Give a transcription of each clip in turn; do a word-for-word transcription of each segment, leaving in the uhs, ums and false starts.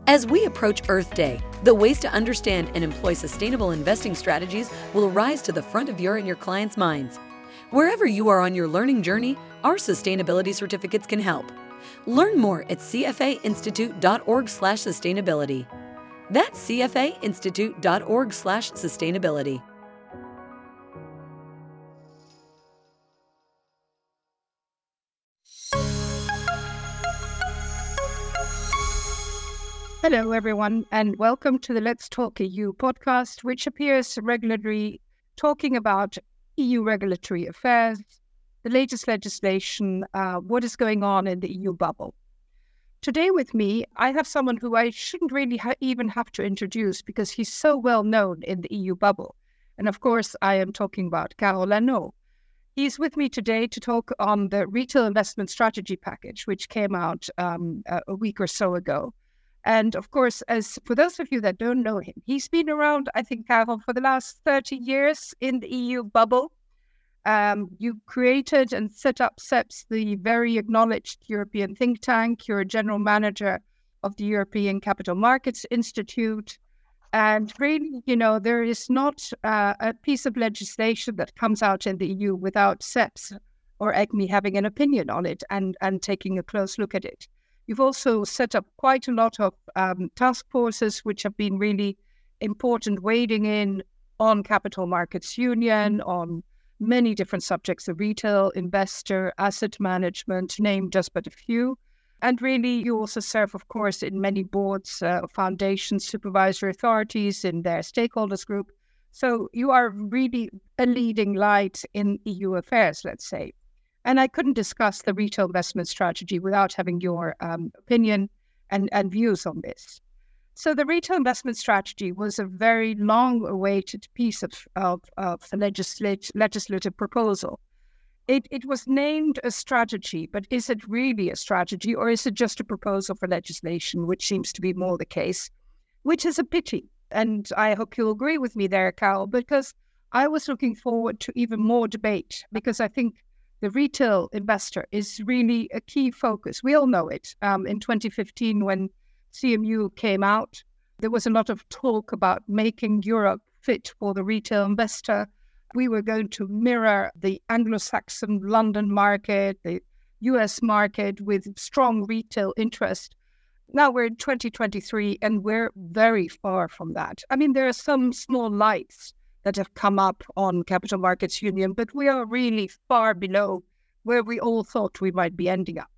As we approach Earth Day, the ways to understand and employ sustainable investing strategies will rise to the front of your and your clients' minds. Wherever you are on your learning journey, our sustainability certificates can help. Learn more at c f a institute dot org slash sustainability. That's c f a institute dot org slash sustainability. Hello, everyone, and welcome to the Let's Talk E U podcast, which appears regularly talking about E U regulatory affairs, the latest legislation, uh, what is going on in the E U bubble. Today with me, I have someone who I shouldn't really ha- even have to introduce because he's so well known in the E U bubble. And of course, I am talking about Carole Lanoux. He's with me today to talk on the Retail Investment Strategy Package, which came out um, a, a week or so ago. And of course, as for those of you that don't know him, he's been around, I think, Carole, for the last thirty years in the E U bubble. Um, you created and set up C E P S, the very acknowledged European think tank. You're a general manager of the European Capital Markets Institute. And really, you know, there is not uh, a piece of legislation that comes out in the E U without C E P S or E C M I having an opinion on it and, and taking a close look at it. You've also set up quite a lot of um, task forces, which have been really important, wading in on Capital Markets Union, on many different subjects of retail, investor, asset management, name just but a few. And really, you also serve, of course, in many boards, uh, foundations, supervisory authorities in their stakeholders group. So you are really a leading light in E U affairs, let's say. And I couldn't discuss the retail investment strategy without having your um, opinion and, and views on this. So the retail investment strategy was a very long-awaited piece of, of, of the legislate, legislative proposal. It, it was named a strategy, but is it really a strategy, or is it just a proposal for legislation, which seems to be more the case, which is a pity. And I hope you'll agree with me there, Carole, because I was looking forward to even more debate, because I think the retail investor is really a key focus. We all know it. Um, in twenty fifteen, when C M U came out, there was a lot of talk about making Europe fit for the retail investor. We were going to mirror the Anglo-Saxon London market, the U S market with strong retail interest. Now we're in twenty twenty-three and we're very far from that. I mean, there are some small lights that have come up on Capital Markets Union, but we are really far below where we all thought we might be ending up.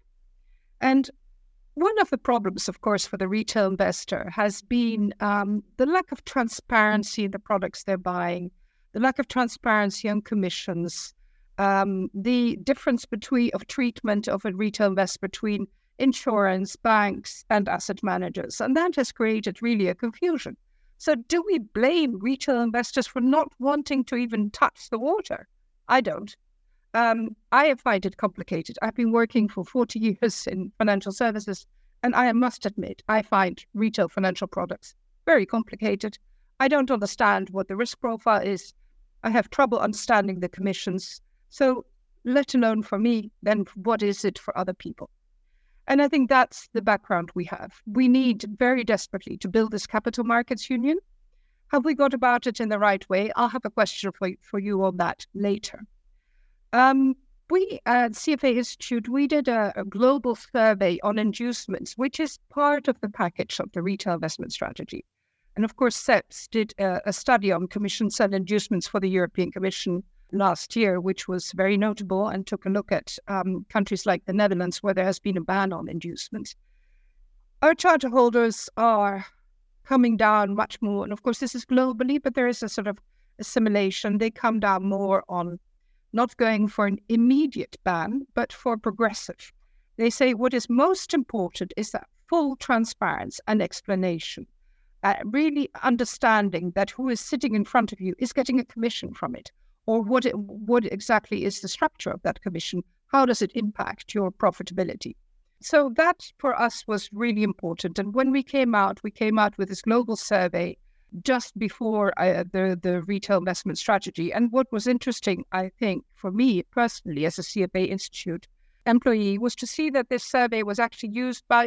And one of the problems, of course, for the retail investor has been um, the lack of transparency in the products they're buying, the lack of transparency on commissions, um, the difference between of treatment of a retail investor between insurance, banks, and asset managers. And that has created really a confusion. So do we blame retail investors for not wanting to even touch the water? I don't. Um, I find it complicated. I've been working for forty years in financial services, and I must admit, I find retail financial products very complicated. I don't understand what the risk profile is. I have trouble understanding the commissions. So let alone for me, then what is it for other people? And I think that's the background we have. We need very desperately to build this capital markets union. Have we got about it in the right way? I'll have a question for, for you on that later. Um, we at C F A Institute, we did a, a global survey on inducements, which is part of the package of the retail investment strategy. And of course, C E P S did a, a study on commissions and inducements for the European Commission last year, which was very notable, and took a look at um, countries like the Netherlands, where there has been a ban on inducements. Our charter holders are coming down much more, and of course this is globally, but there is a sort of assimilation. They come down more on not going for an immediate ban, but for progressive. They say what is most important is that full transparency and explanation, uh, really understanding that who is sitting in front of you is getting a commission from it, or what it, what exactly is the structure of that commission? How does it impact your profitability? So that for us was really important. And when we came out, we came out with this global survey just before uh, the, the retail investment strategy. And what was interesting, I think, for me personally as a C F A Institute employee, was to see that this survey was actually used by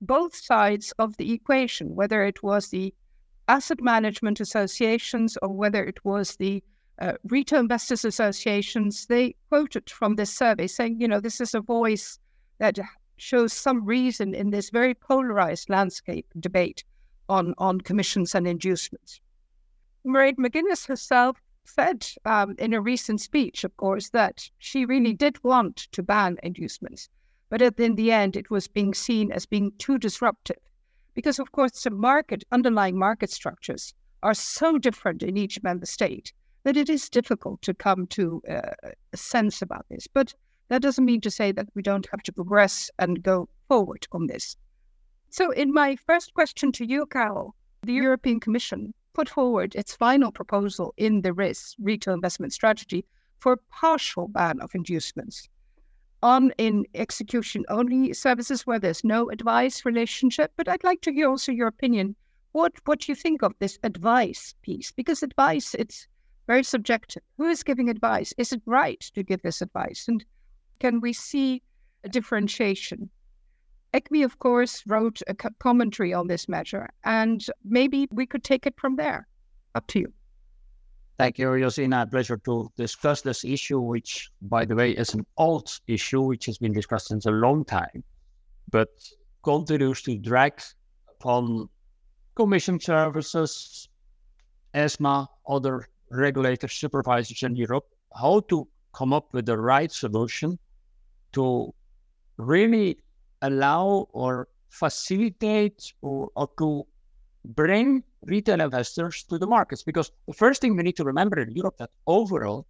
both sides of the equation, whether it was the asset management associations or whether it was the uh, retail investors associations. They quoted from this survey saying, you know, this is a voice that shows some reason in this very polarized landscape debate on, on commissions and inducements. Mairead McGuinness herself said um, in a recent speech, of course, that she really did want to ban inducements, but in the end it was being seen as being too disruptive because, of course, the market, underlying market structures are so different in each member state that it is difficult to come to uh, a sense about this. But that doesn't mean to say that we don't have to progress and go forward on this. So in my first question to you, Carol, the European Commission put forward its final proposal in the R I S, Retail Investment Strategy, for a partial ban of inducements on in execution-only services where there's no advice relationship. But I'd like to hear also your opinion. What, what you think of this advice piece? Because advice, it's very subjective. Who is giving advice? Is it right to give this advice? And can we see a differentiation? E C M I, of course, wrote a co- commentary on this measure, and maybe we could take it from there. Up to you. Thank you, Josina. Pleasure to discuss this issue, which, by the way, is an old issue, which has been discussed since a long time, but continues to drag upon commission services, ESMA, other regulators, supervisors in Europe, how to come up with the right solution to really allow or facilitate or, or to bring retail investors to the markets. Because the first thing we need to remember in Europe that overall,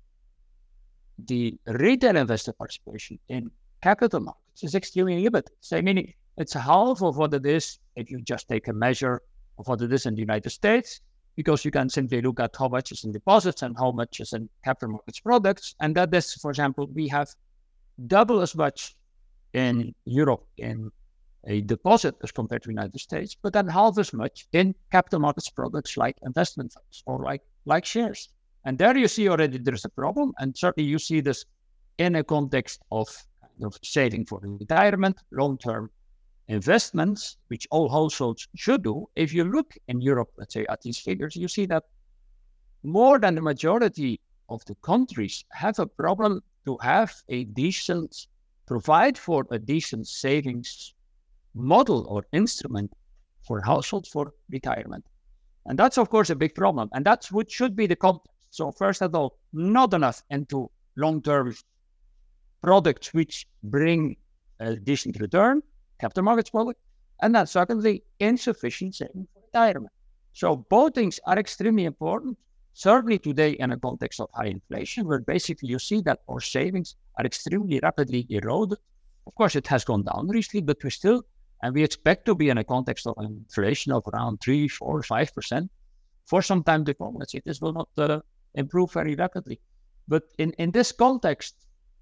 the retail investor participation in capital markets is extremely limited. So meaning it's half of what it is if you just take a measure of what it is in the United States, because you can simply look at how much is in deposits and how much is in capital markets products. And that is, for example, we have double as much in Europe in a deposit as compared to the United States, but then half as much in capital markets products like investment funds or like, like shares. And there you see already there's a problem. And certainly you see this in a context of, of saving for retirement, long-term investments, which all households should do. If you look in Europe, let's say, at these figures, you see that more than the majority of the countries have a problem to have a decent provide for a decent savings model or instrument for households for retirement. And that's, of course, a big problem. And that's what should be the context. So first of all, not enough into long-term products which bring a decent return, capital markets product, and then secondly, insufficient saving for retirement. So both things are extremely important. Certainly today in a context of high inflation, where basically you see that our savings are extremely rapidly eroded. Of course, it has gone down recently, but we still, and we expect to be in a context of inflation of around three, four, five percent for some time to come. Let's say this will not uh, improve very rapidly. But in, in this context,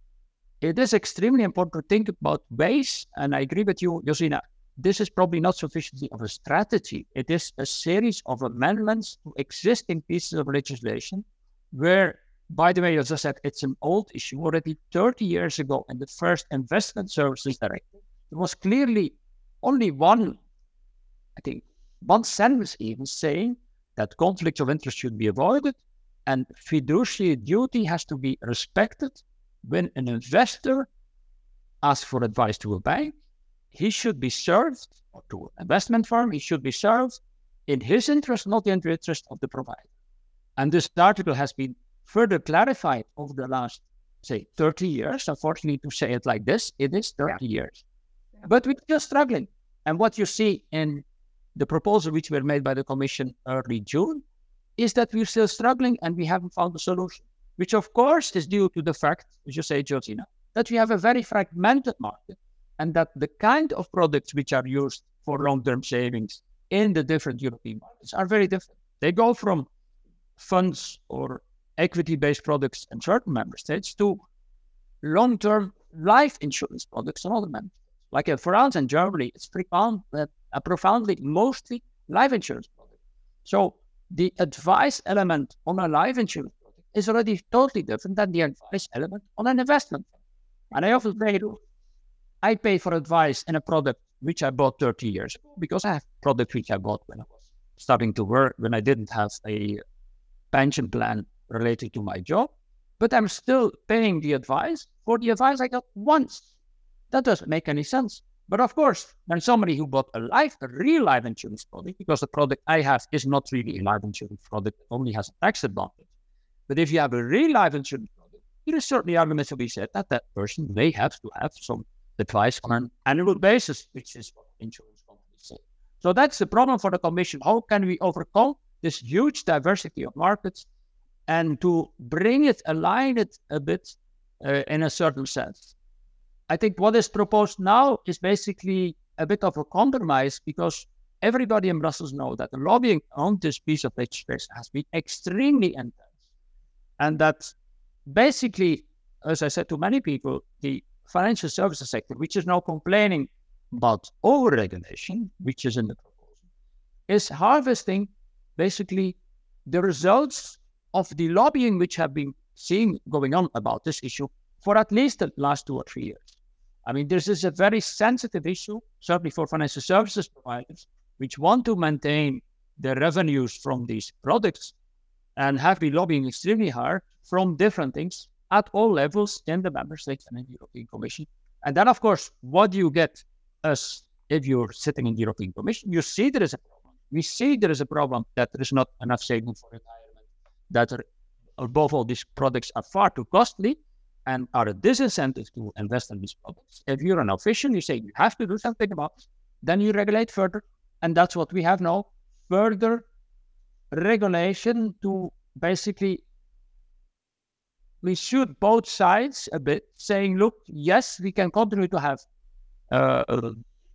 it is extremely important to think about ways, and I agree with you, Josina, this is probably not sufficiently of a strategy. It is a series of amendments to existing pieces of legislation where, by the way, as I said, it's an old issue. Already thirty years ago in the first Investment Services Directive, there was clearly only one, I think, one sentence even saying that conflicts of interest should be avoided and fiduciary duty has to be respected when an investor asks for advice to a bank. He should be served, or to an investment firm, he should be served in his interest, not in the interest of the provider. And this article has been further clarified over the last, say, thirty years. Unfortunately, to say it like this, it is thirty yeah. years. Yeah. But we're still struggling. And what you see in the proposal which were made by the Commission early June is that we're still struggling and we haven't found a solution, which of course is due to the fact, as you say, Josina, that we have a very fragmented market, and that the kind of products which are used for long-term savings in the different European markets are very different. They go from funds or equity-based products in certain member states to long-term life insurance products in other member states. Like in France and Germany, it's profound, uh, profoundly mostly life insurance products. So the advice element on a life insurance product is already totally different than the advice element on an investment fund. And I often say, I pay for advice in a product which I bought thirty years ago, because I have products which I bought when I was starting to work, when I didn't have a pension plan related to my job, but I'm still paying the advice for the advice I got once. That doesn't make any sense. But of course, when somebody who bought a life, a real life insurance product, because the product I have is not really a life insurance product, it only has a tax advantage. But if you have a real life insurance product, there is certainly arguments to be said that that person may have to have some advice on an annual basis, which is what insurance companies say. So that's the problem for the Commission. How can we overcome this huge diversity of markets and to bring it, align it a bit uh, in a certain sense? I think what is proposed now is basically a bit of a compromise, because everybody in Brussels knows that the lobbying on this piece of legislation has been extremely intense. And that basically, as I said to many people, the financial services sector, which is now complaining about over-regulation, which is in the proposal, is harvesting basically the results of the lobbying which have been seen going on about this issue for at least the last two or three years. I mean, this is a very sensitive issue, certainly for financial services providers, which want to maintain their revenues from these products and have been lobbying extremely hard from different things at all levels in the member states and in the European Commission. And then, of course, what do you get as if you're sitting in the European Commission? You see there is a problem. We see there is a problem that there is not enough savings for retirement, that are, above all, these products are far too costly and are a disincentive to invest in these products. If you're an official, you say you have to do something about it, then you regulate further. And that's what we have now, further regulation to basically, we shoot both sides a bit, saying, look, yes, we can continue to have, uh, uh,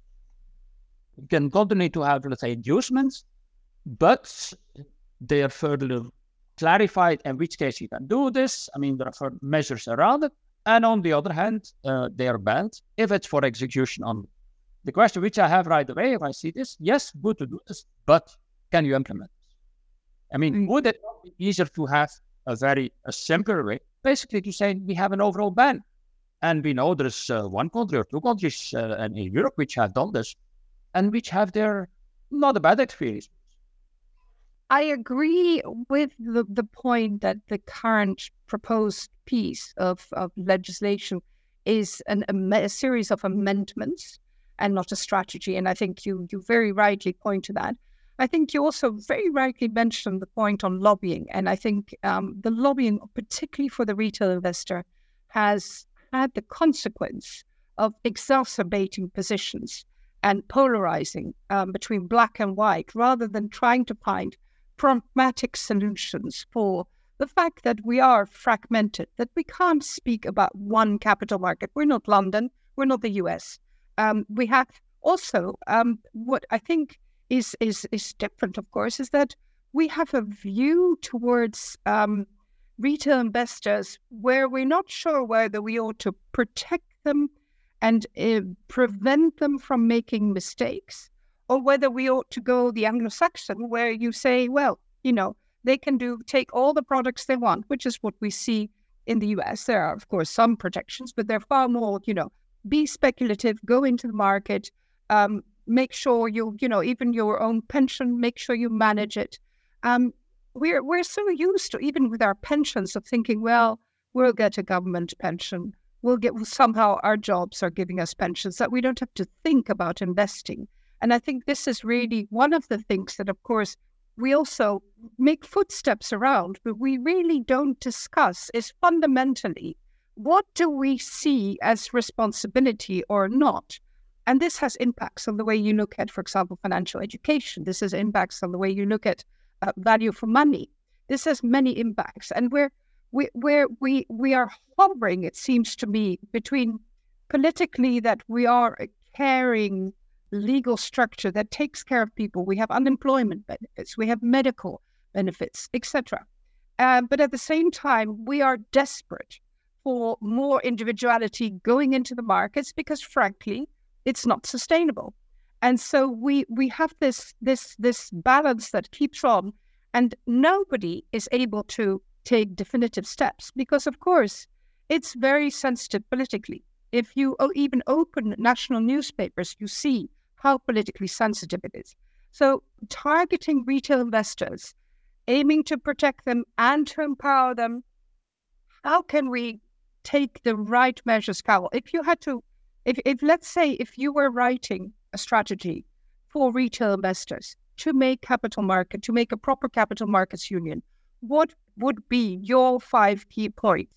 we can continue to have, let's say, inducements, but they are further clarified in which case you can do this. I mean, there are measures around it. And on the other hand, uh, they are banned if it's for execution only. The question which I have right away, if I see this, yes, good to do this, but can you implement this? I mean, would it not be easier to have a very a simpler way, basically to say we have an overall ban? And we know there's uh, one country or two countries uh, in Europe which have done this and which have their not a bad experience. I agree with the, the point that the current proposed piece of, of legislation is an, a, a series of amendments and not a strategy. And I think you you very rightly point to that. I think you also very rightly mentioned the point on lobbying. And I think um, the lobbying, particularly for the retail investor, has had the consequence of exacerbating positions and polarizing um, between black and white, rather than trying to find pragmatic solutions for the fact that we are fragmented, that we can't speak about one capital market. We're not London, we're not the U S. Um, we have also, um, what I think is, is, is different, of course, is that we have a view towards um, retail investors where we're not sure whether we ought to protect them and uh, prevent them from making mistakes, or whether we ought to go the Anglo-Saxon, where you say, well, you know, they can do take all the products they want, which is what we see in the U S. There are, of course, some protections, but they're far more, you know, be speculative, go into the market, um, make sure you, you know, even your own pension, make sure you manage it. Um, we're we're so used to, even with our pensions, of thinking, well, we'll get a government pension, we'll get, somehow our jobs are giving us pensions, that we don't have to think about investing. And I think this is really one of the things that, of course, we also make footsteps around, but we really don't discuss is fundamentally, what do we see as responsibility or not? And this has impacts on the way you look at, for example, financial education. This has impacts on the way you look at uh, value for money. This has many impacts. And we're, we, we're, we, we are hovering, it seems to me, between politically that we are a caring legal structure that takes care of people. We have unemployment benefits, we have medical benefits, et cetera. Uh, but at the same time, we are desperate for more individuality going into the markets because, frankly, it's not sustainable. And so we we have this this this balance that keeps on, and nobody is able to take definitive steps because, of course, it's very sensitive politically. If you even open national newspapers, you see how politically sensitive it is. So targeting retail investors, aiming to protect them and to empower them, how can we take the right measures, Carol? If you had to, if, if let's say, if you were writing a strategy for retail investors to make capital market, to make a proper capital markets union, what would be your five key points?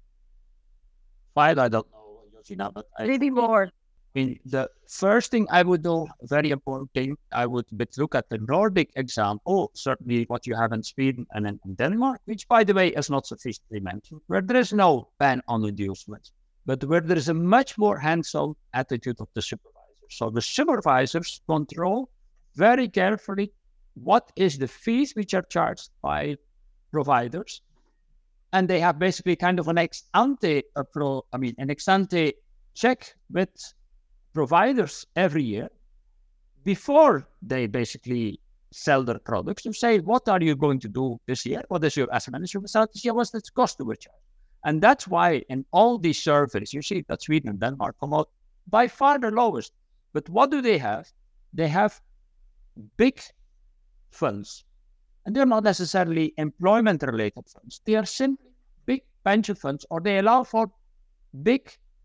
Five, I don't know, Josina, but I Maybe more. I mean, the first thing I would do, very important thing, I would but look at the Nordic example, certainly what you have in Sweden and in Denmark, which, by the way, is not sufficiently mentioned, where there is no ban on inducements, but where there is a much more hands-on attitude of the supervisors. So the supervisors control very carefully what is the fees which are charged by providers, and they have basically kind of an ex-ante, uh, pro, I mean, an ex-ante check with providers every year before they basically sell their products to say, what are you going to do this year? What is your asset management strategy? What's the cost to charge? And that's why in all these surveys, you see that Sweden and Denmark come out by far the lowest. But what do they have? They have big funds. And they're not necessarily employment-related funds. They are simply big pension funds, or they allow for big,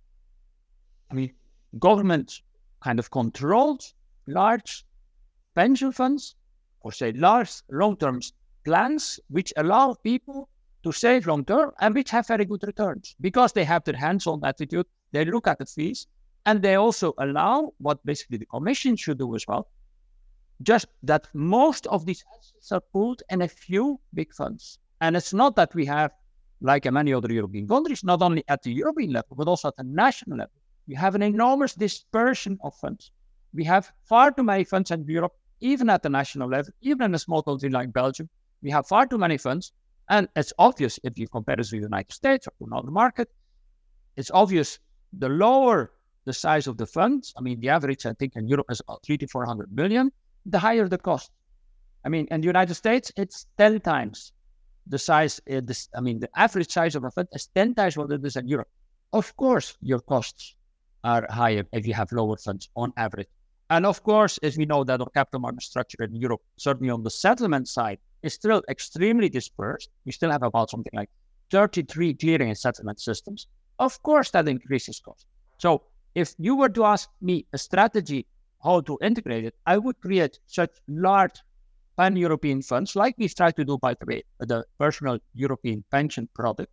I mean, government kind of controlled large pension funds, or say large long-term plans, which allow people to save long-term and which have very good returns because they have their hands-on attitude. They look at the fees, and they also allow what basically the Commission should do as well, just that most of these assets are pooled in a few big funds. And it's not that we have, like in many other European countries, not only at the European level, but also at the national level. We have an enormous dispersion of funds. We have far too many funds in Europe, even at the national level, even in a small country like Belgium. We have far too many funds. And it's obvious if you compare it to the United States or to another market, it's obvious the lower the size of the funds, I mean, the average, I think, in Europe is about three to four hundred million, the higher the cost. I mean, in the United States, it's ten times the size, uh, this, I mean, the average size of a fund is ten times what it is in Europe. Of course, your costs are higher if you have lower funds on average. And of course, as we know that our capital market structure in Europe, certainly on the settlement side, is still extremely dispersed. We still have about something like thirty-three clearing and settlement systems. Of course, that increases cost. So if you were to ask me a strategy how to integrate it, I would create such large pan-European funds, like we've tried to do, by the way, the personal European pension product,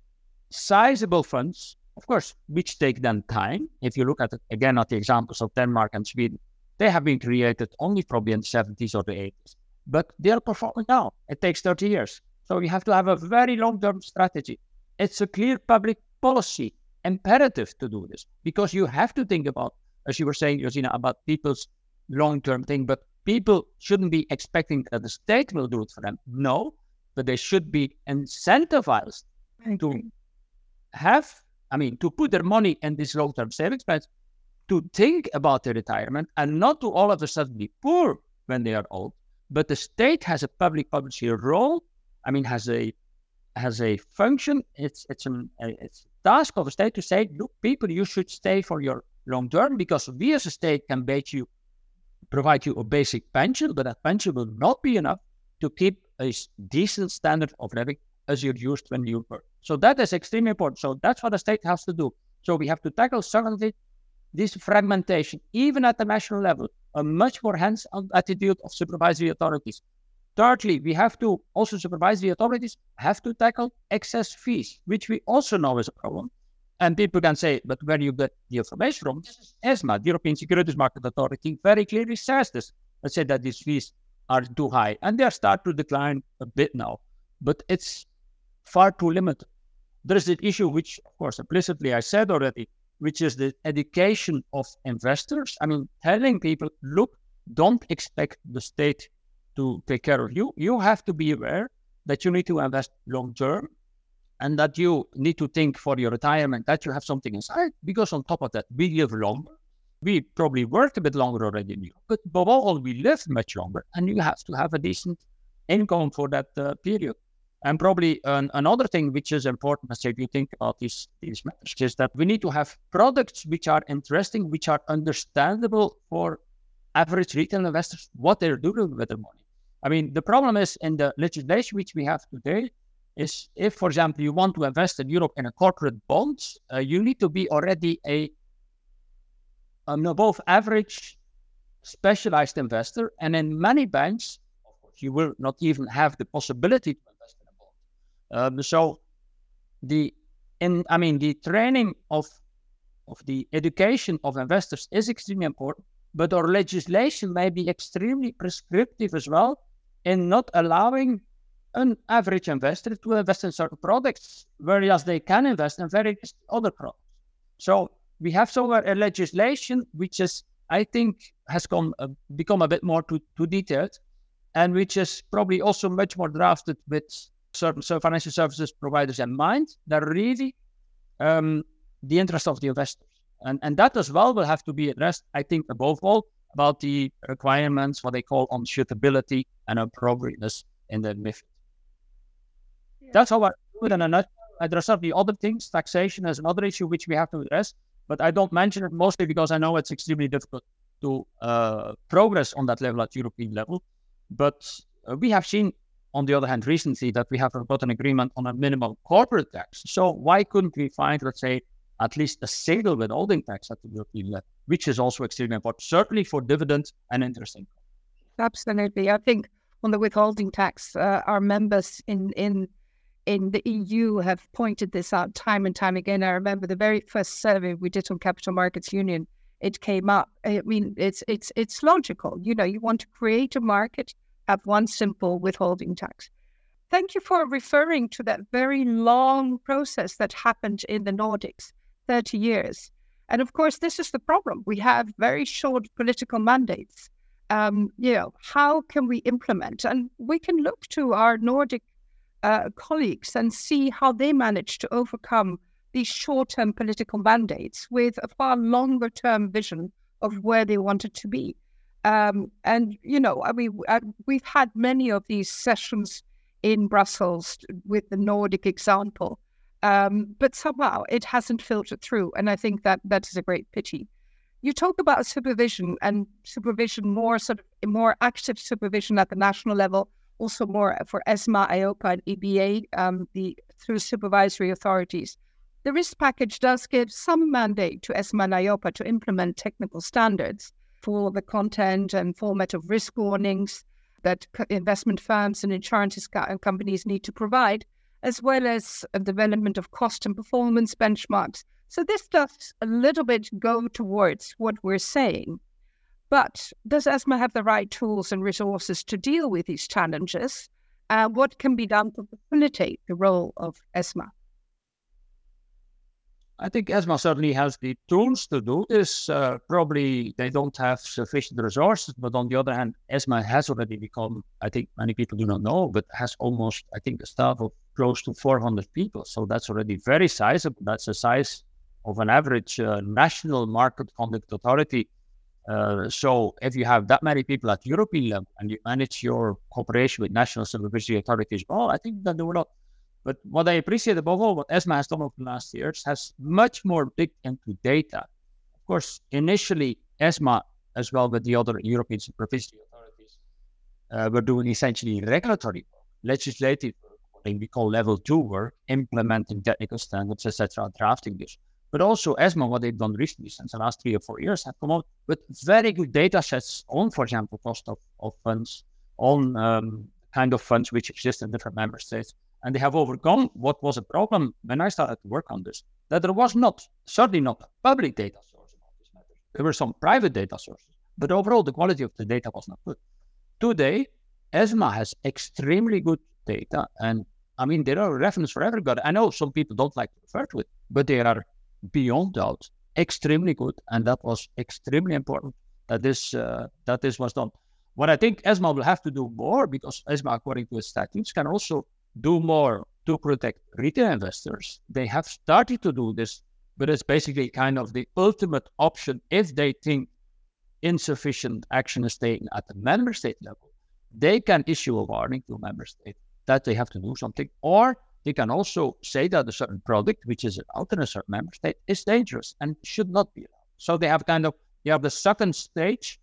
sizable funds, of course, which take then time. If you look at it, again, at the examples of Denmark and Sweden, they have been created only probably in the seventies or the eighties, but they are performing now. It takes thirty years. So you have to have a very long-term strategy. It's a clear public policy imperative to do this, because you have to think about, as you were saying, Josina, about people's long-term thing, but people shouldn't be expecting that the state will do it for them. No, but they should be incentivized to have, I mean, to put their money in this long-term savings plans, to think about their retirement and not to all of a sudden be poor when they are old. But the state has a public policy role, I mean, has a has a function. It's it's an it's a task of a state to say, look, people, you should stay for your long term, because we as a state can base you, provide you a basic pension, but that pension will not be enough to keep a decent standard of living as you're used when you work. So that is extremely important. So that's what the state has to do. So we have to tackle certainly this fragmentation, even at the national level, a much more hands-on attitude of supervisory authorities. Thirdly, we have to also, supervisory authorities have to tackle excess fees, which we also know is a problem. And people can say, but where do you get the information from? This is ESMA, the European Securities Market Authority, very clearly says this. They say that these fees are too high, and they start to decline a bit now, but it's far too limited. There is an issue which, of course, implicitly I said already, which is the education of investors. I mean, telling people, look, don't expect the state to take care of you. You have to be aware that you need to invest long-term and that you need to think for your retirement that you have something inside, because on top of that, we live longer. We probably worked a bit longer already in Europe, but above all, we live much longer, and you have to have a decent income for that uh, period. And probably an, another thing which is important, let's say, if you think about these, these matters, is that we need to have products which are interesting, which are understandable for average retail investors what they're doing with their money. I mean, the problem is in the legislation which we have today is if, for example, you want to invest in Europe in a corporate bond, uh, you need to be already a an above average specialized investor. And in many banks, of course, you will not even have the possibility to invest in a bond. Um, so the in I mean the training of of the education of investors is extremely important, but our legislation may be extremely prescriptive as well in not allowing an average investor to invest in certain products, whereas they can invest in various other products. So we have somewhere a legislation which is, I think, has come, uh, become a bit more too, too detailed, and which is probably also much more drafted with certain so financial services providers in mind. That really um, the interest of the investors. And, and that as well will have to be addressed, I think, above all, about the requirements, what they call on suitability and appropriateness in the MiFID. Yeah. That's how I do it in a nutshell. There are certainly other things. Taxation is another issue which we have to address, but I don't mention it mostly because I know it's extremely difficult to uh, progress on that level at European level. But uh, we have seen, on the other hand, recently that we have got an agreement on a minimum corporate tax. So why couldn't we find, let's say, at least a single withholding tax at the European level, which is also extremely important, certainly for dividends and interest income. Absolutely. I think on the withholding tax, uh, our members in, in in the E U have pointed this out time and time again. I remember the very first survey we did on Capital Markets Union, it came up. I mean, it's it's it's logical. You know, you want to create a market, have one simple withholding tax. Thank you for referring to that very long process that happened in the Nordics, thirty years. And of course, this is the problem. We have very short political mandates. Um, you know, how can we implement? And we can look to our Nordic uh, colleagues and see how they managed to overcome these short-term political mandates with a far longer-term vision of where they wanted to be. Um, and, you know, I mean, we've had many of these sessions in Brussels with the Nordic example. Um, but somehow it hasn't filtered through. And I think that that is a great pity. You talk about supervision and supervision, more sort of more active supervision at the national level, also more for ESMA, EIOPA, and E B A, um, the through supervisory authorities. The risk package does give some mandate to ESMA and EIOPA to implement technical standards for the content and format of risk warnings that investment firms and insurance companies need to provide, as well as a development of cost and performance benchmarks. So this does a little bit go towards what we're saying. But does ESMA have the right tools and resources to deal with these challenges? Uh, what can be done to facilitate the role of ESMA? I think ESMA certainly has the tools to do this. Uh, probably they don't have sufficient resources, but on the other hand, ESMA has already become, I think many people do not know, but has almost, I think, a staff of close to four hundred people. So that's already very sizable. That's the size of an average uh, national market conduct authority. Uh, so if you have that many people at European level and you manage your cooperation with national supervisory authorities, well, I think that they will not. But what I appreciate above all, what ESMA has done over the last years, has much more digged into data. Of course, initially, ESMA, as well with the other European supervisory authorities, uh, were doing essentially regulatory work, legislative work, what we call level two work, implementing technical standards, et cetera, drafting this. But also ESMA, what they've done recently, since the last three or four years, have come out with very good data sets on, for example, cost of, of funds, on um, kind of funds which exist in different member states. And they have overcome what was a problem when I started to work on this, that there was not, certainly not a public data source about this matter. There were some private data sources, but overall the quality of the data was not good. Today, ESMA has extremely good data, and I mean, there are references for everybody. I know some people don't like to refer to it, but they are beyond doubt extremely good, and that was extremely important that this uh, that this was done. What I think ESMA will have to do more, because ESMA, according to its statutes, can also do more to protect retail investors. They have started to do this, but it's basically kind of the ultimate option if they think insufficient action is taken at the member state level. They can issue a warning to a member state that they have to do something, or they can also say that a certain product, which is out in a certain member state, is dangerous and should not be allowed. So they have kind of, you have the second stage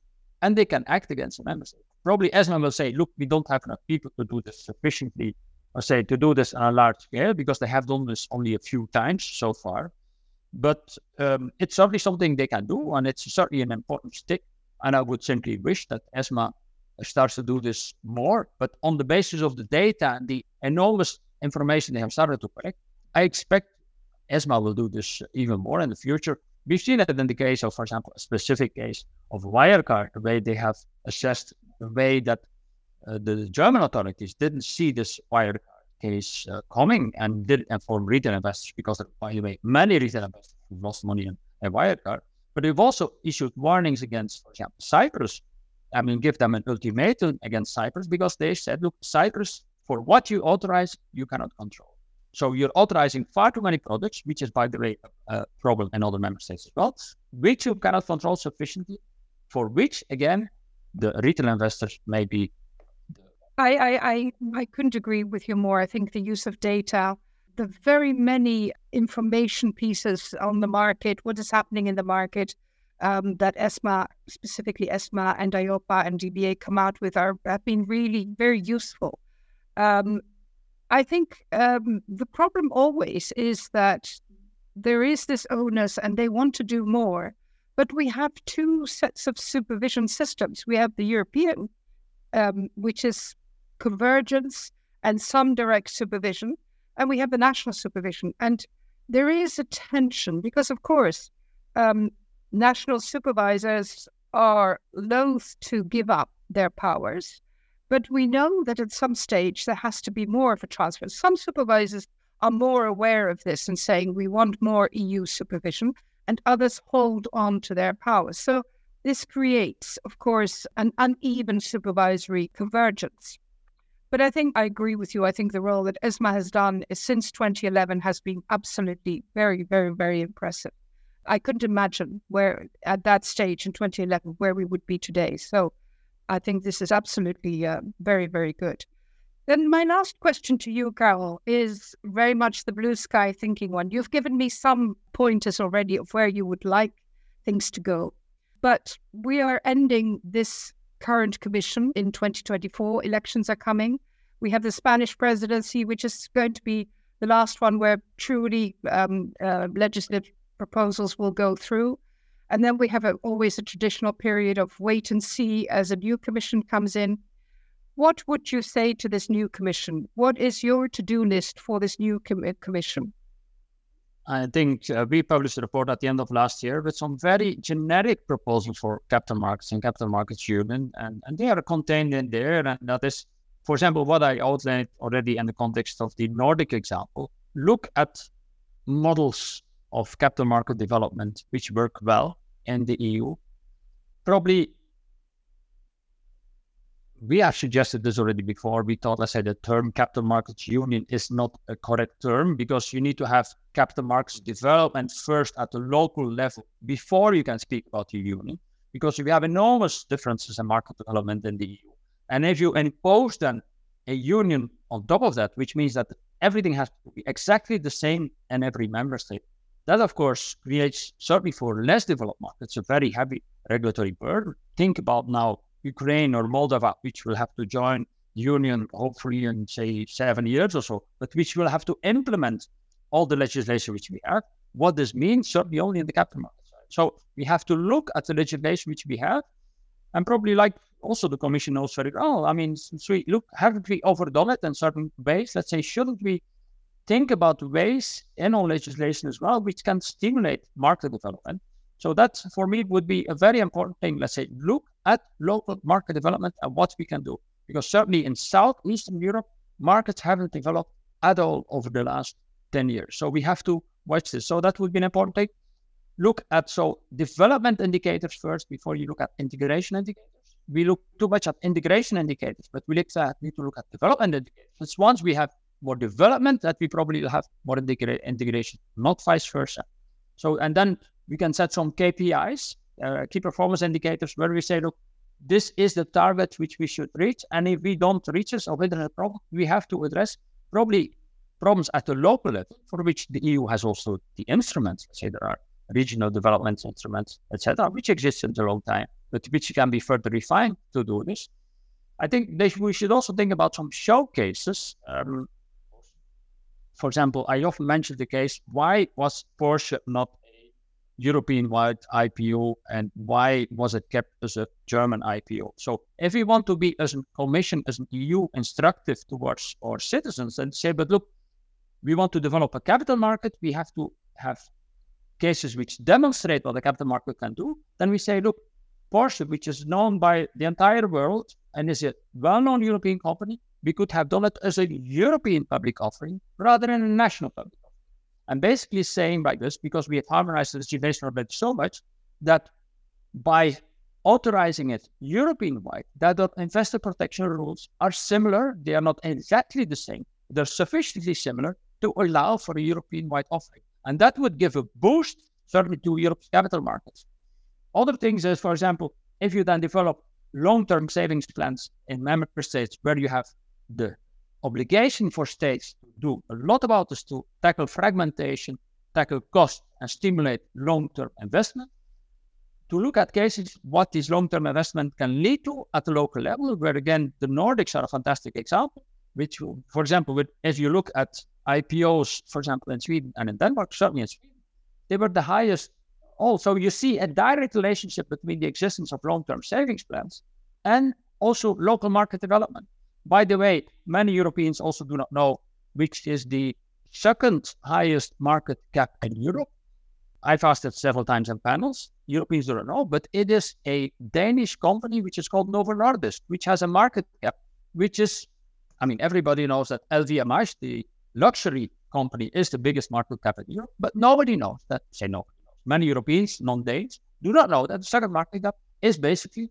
and they can act against the member state. Probably ESMA will say, look, we don't have enough people to do this sufficiently, or say to do this on a large scale, because they have done this only a few times so far. But um, it's certainly something they can do, and it's certainly an important stick. And I would simply wish that ESMA starts to do this more. But on the basis of the data and the enormous information they have started to collect, I expect ESMA will do this even more in the future. We've seen it in the case of, for example, a specific case of Wirecard, the way they have assessed the way that uh, the German authorities didn't see this Wirecard case uh, coming and didn't inform retail investors, because, by the way, many retail investors have lost money in, in Wirecard. But they've also issued warnings against, for example, Cyprus. I mean, give them an ultimatum against Cyprus, because they said, look, Cyprus, for what you authorize, you cannot control. So you're authorizing far too many products, which is, by the way, a problem in other member states as well, which you cannot control sufficiently, for which, again, the retail investors may be. I, I, I, I couldn't agree with you more. I think the use of data, the very many information pieces on the market, what is happening in the market, um, that ESMA, specifically ESMA and EIOPA and D B A come out with are have been really very useful. Um, I think um, the problem always is that there is this onus and they want to do more, but we have two sets of supervision systems. We have the European, um, which is convergence and some direct supervision, and we have the national supervision. And there is a tension because, of course, um, national supervisors are loath to give up their powers. But we know that at some stage there has to be more of a transfer. Some supervisors are more aware of this and saying we want more E U supervision, and others hold on to their powers. So this creates, of course, an uneven supervisory convergence. But I think I agree with you. I think the role that ESMA has done is, since twenty eleven has been absolutely very, very, very impressive. I couldn't imagine where at that stage in twenty eleven where we would be today. So I think this is absolutely uh, very, very good. Then my last question to you, Carol, is very much the blue sky thinking one. You've given me some pointers already of where you would like things to go. But we are ending this current commission in twenty twenty-four. Elections are coming. We have the Spanish presidency, which is going to be the last one where truly um, uh, legislative proposals will go through. And then we have a, always a traditional period of wait and see as a new commission comes in. What would you say to this new commission? What is your to-do list for this new com- commission? I think uh, we published a report at the end of last year with some very generic proposals for capital markets and capital markets union, and, and they are contained in there. And that is, for example, what I outlined already in the context of the Nordic example. Look at models of capital market development which work well in the E U. Probably, we have suggested this already before. We thought, let's say, the term capital markets union is not a correct term, because you need to have capital markets development first at the local level before you can speak about the union, because we have enormous differences in market development in the E U. And if you impose then a union on top of that, which means that everything has to be exactly the same in every member state, that, of course, creates, certainly for less developed markets, a very heavy regulatory burden. Think about now Ukraine or Moldova, which will have to join the union hopefully in, say, seven years or so, but which will have to implement all the legislation which we have. What this means, certainly only in the capital market side. So we have to look at the legislation which we have, and probably, like also the Commission knows very well, I mean, since we look, haven't we overdone it in certain ways? Let's say, shouldn't we think about ways in our legislation as well, which can stimulate market development? So that, for me, would be a very important thing. Let's say, look at local market development and what we can do. Because certainly in Southeastern Europe, markets haven't developed at all over the last ten years. So we have to watch this. So that would be an important thing. Look at, so development indicators first before you look at integration indicators. We look too much at integration indicators, but we need to look at development indicators. It's once we have more development that we probably will have more integra- integration, not vice versa. So, and then we can set some K P Is, uh, key performance indicators, where we say, look, this is the target which we should reach. And if we don't reach this or if there's a problem, we have to address probably problems at the local level, for which the E U has also the instruments. Let's say there are regional development instruments, et cetera, which exists since a long time, but which can be further refined to do this. I think they, we should also think about some showcases. Um, for example, I often mention the case, why was Porsche not a European-wide I P O and why was it kept as a German I P O? So if we want to be as a commission, as an E U, instructive towards our citizens and say, but look, we want to develop a capital market, we have to have cases which demonstrate what the capital market can do, then we say, look, Porsche, which is known by the entire world and is a well-known European company, we could have done it as a European public offering rather than a national public offering. I'm basically saying like this because we have harmonized the legislation already so much that by authorizing it European-wide, that the investor protection rules are similar. They are not exactly the same. They're sufficiently similar to allow for a European-wide offering. And that would give a boost, certainly, to Europe's capital markets. Other things is, for example, if you then develop long-term savings plans in member states where you have the obligation for states to do a lot about this to tackle fragmentation, tackle cost, and stimulate long-term investment, to look at cases what this long-term investment can lead to at the local level, where again, the Nordics are a fantastic example, which, for example, with, if you look at I P Os, for example, in Sweden and in Denmark, certainly in Sweden, they were the highest. Also, you see a direct relationship between the existence of long-term savings plans and also local market development. By the way, many Europeans also do not know which is the second highest market cap in Europe. I've asked it several times in panels. Europeans do not know, but it is a Danish company which is called Novo Nordisk, which has a market cap, which is, I mean, everybody knows that L V M H, the luxury company, is the biggest market cap in Europe, but nobody knows that. Say nobody knows. Many Europeans, non-Danes, do not know that the second market cap is basically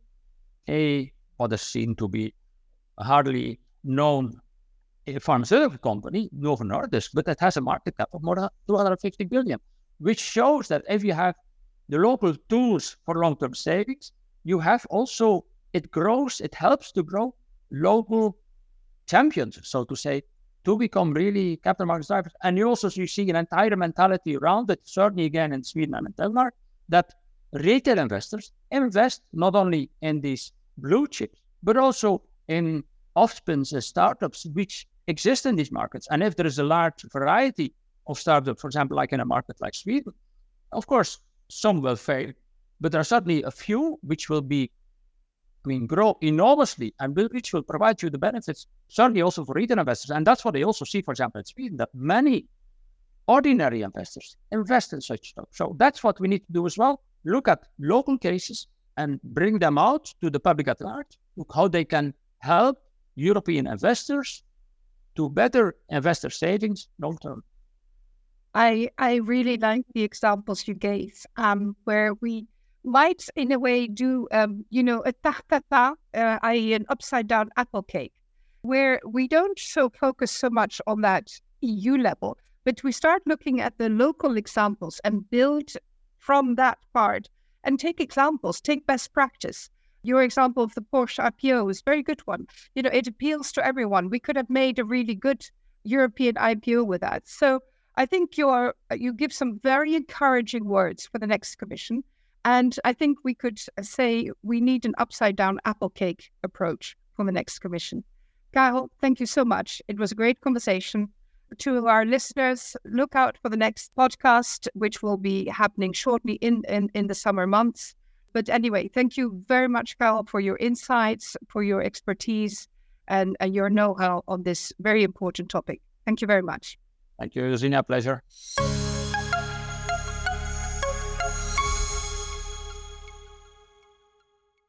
a what is seen to be a hardly known pharmaceutical company, Novo Nordisk, but it has a market cap of more than two hundred fifty billion, which shows that if you have the local tools for long-term savings, you have also, it grows, it helps to grow local champions, so to say, to become really capital market drivers. And you also you see an entire mentality around it, certainly again in Sweden and in Denmark, that retail investors invest not only in these blue chips, but also in offspins and startups which exist in these markets. And if there is a large variety of startups, for example, like in a market like Sweden, of course, some will fail, but there are certainly a few which will be I mean, grow enormously and will, which will provide you the benefits, certainly also for retail investors. And that's what they also see, for example, in Sweden, that many ordinary investors invest in such stuff. So that's what we need to do as well. Look at local cases and bring them out to the public at large, look how they can help European investors to better invest their savings long term. I, I really like the examples you gave, um, where we might, in a way, do, um, you know, a ta-ta-ta, uh, that is an upside-down apple cake, where we don't so focus so much on that E U level, but we start looking at the local examples and build from that part and take examples, take best practice. Your example of the Porsche I P O is a very good one. You know, it appeals to everyone. We could have made a really good European I P O with that. So I think you're, you give some very encouraging words for the next commission. And I think we could say we need an upside-down apple cake approach for the next commission. Karel, thank you so much. It was a great conversation. To our listeners, look out for the next podcast, which will be happening shortly in, in, in the summer months. But anyway, thank you very much, Karel, for your insights, for your expertise, and, and your know-how on this very important topic. Thank you very much. Thank you, Rosina. Pleasure.